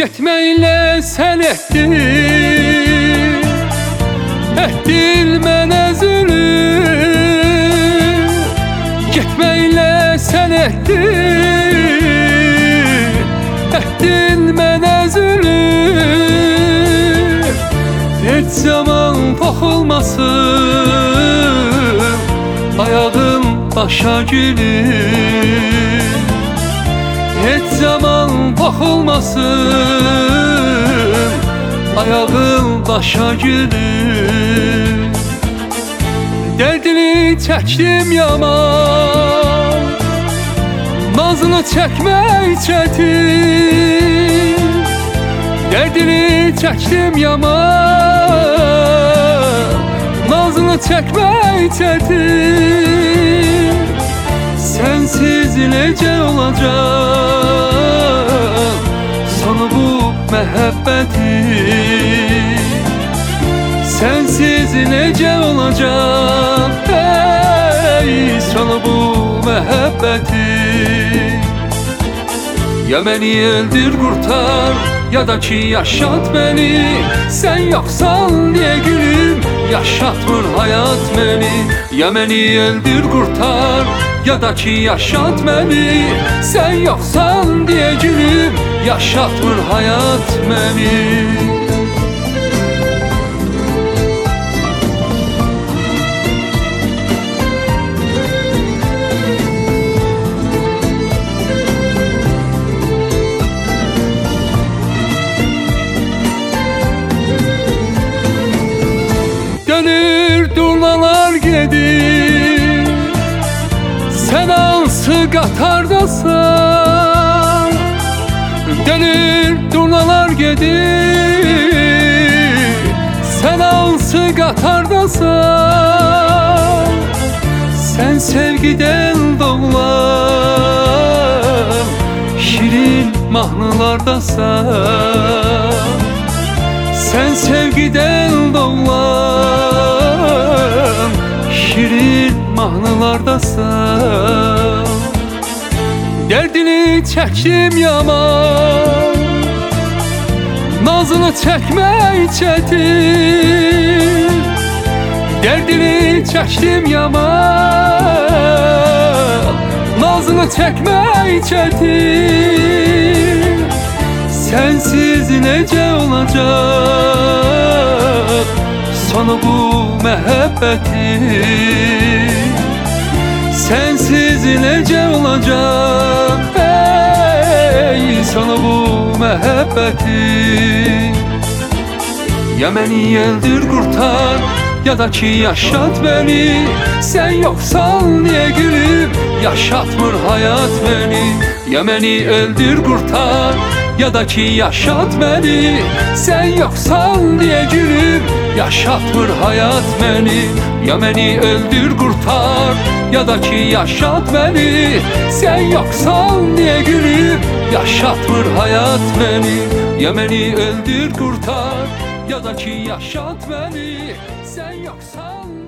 Getməklə sən etdin mənə zülüm. Getməklə sən etdin mənə zülüm. Heç zaman toxulmasın ayağım başa gülüm. Heç zaman toxulmasın ayağım başa gülüm. Dərdini çəkdim yaman, nazını çəkmək çətin. Dərdini çəkdim yaman, nazını çəkmək çətin. Sensiz necə olacaq sonu bu məhəbbətin? Sensiz necə olacaq sonu bu məhəbbətin? Ya məni öldür qurtar, ya da ki yaşat məni. Sən yoxsan deyə gülüm, yaşatmır hayat məni. Ya məni öldür qurtar, ya da ki yaşat məni. Sən yoxsan deyə gülüm, yaşatmır hayat məni. Dönür durnalar gedir, sen hansı qatardasan? Dönür durnalar gedir, sen hansı qatardasan? Sen sevgiden doğulan şirin mahnılardasan. Sen sevgiden doğulan şirin mahnılardasan. Dərdini çəkdim yaman, nazını çəkmək çətin. Dərdini çəkdim yaman, nazını çəkmək çətin. Sensiz necə olacaq sonu bu məhəbbətin? Sensiz necə olacaq sonu bu məhəbbətin? Ya məni öldür qurtar, ya da ki yaşat məni. Sən yoxsan deyə gülüm, yaşatmır hayat məni. Ya məni öldür qurtar, ya da ki yaşat məni. Sən yoxsan deyə gülüm, yaşatmır hayat məni. Ya məni öldür qurtar, ya da ki yaşat məni. Sən yoxsan deyə gülüm, yaşatmır hayat məni. Ya məni öldür qurtar, ya da ki yaşat məni. Sən yoxsan